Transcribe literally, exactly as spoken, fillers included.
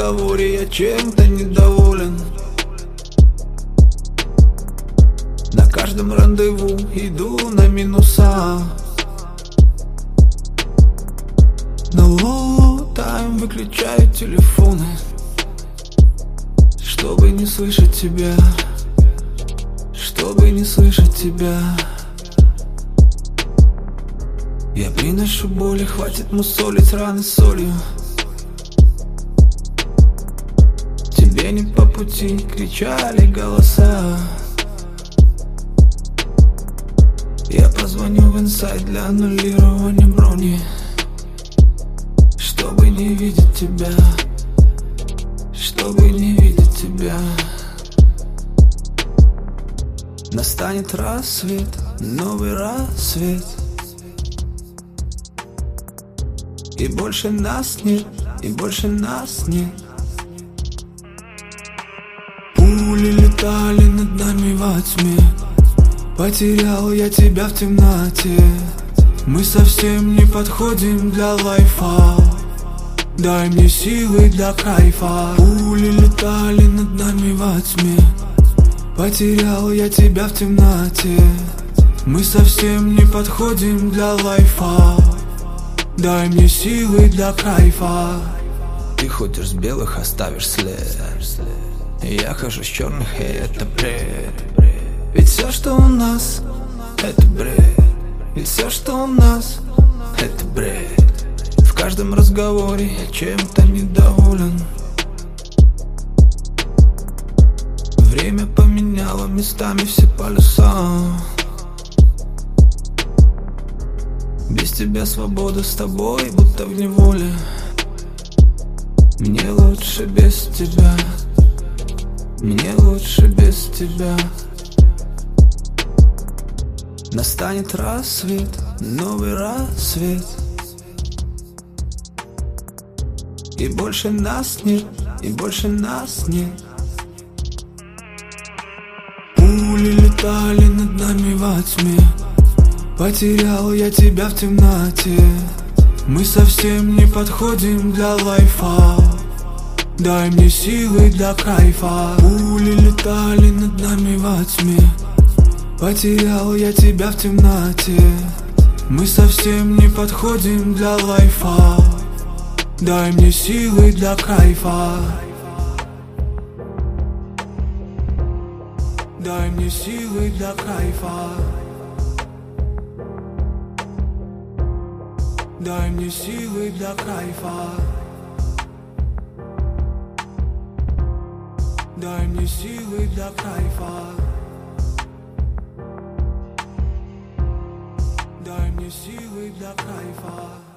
разговоре я чем-то недоволен. На каждом рандеву иду на минуса. На лоу тайм выключаю телефоны, чтобы не слышать тебя, чтобы не слышать тебя. Я приношу боли, хватит мусолить раны солью. Тебе не по пути, кричали голоса. Я позвоню в инсайд для аннулирования брони, чтобы не видеть тебя, чтобы не видеть тебя. Настанет рассвет, новый рассвет, и больше нас нет, и больше нас нет. Пули летали над нами во тьме, потерял я тебя в темноте. Мы совсем не подходим для лайфа, дай мне силы для кайфа. Пули летали над нами во тьме, потерял я тебя в темноте. Мы совсем не подходим для лайфа, дай мне силы для кайфа. Ты ходишь с белых, оставишь след. Я хожу с черных, и это бред. Ведь все, что у нас, это бред. Ведь все, что у нас, это бред. В каждом разговоре я чем-то недоволен. Время поменяло местами все полюса. Без тебя свобода, с тобой будто в неволе. Мне лучше без тебя, мне лучше без тебя. Настанет рассвет, новый рассвет, и больше нас нет, и больше нас нет. Пули летали над нами во тьме, потерял я тебя в темноте. Мы совсем не подходим для лайфа, дай мне силы для кайфа. Пули летали над нами во тьме, потерял я тебя в темноте. Мы совсем не подходим для лайфа, дай мне силы для кайфа. Дай мне силы для кайфа. Дай мне силы для кайфа. Дай мне силы для кайфа. Дай мне силы для кайфа.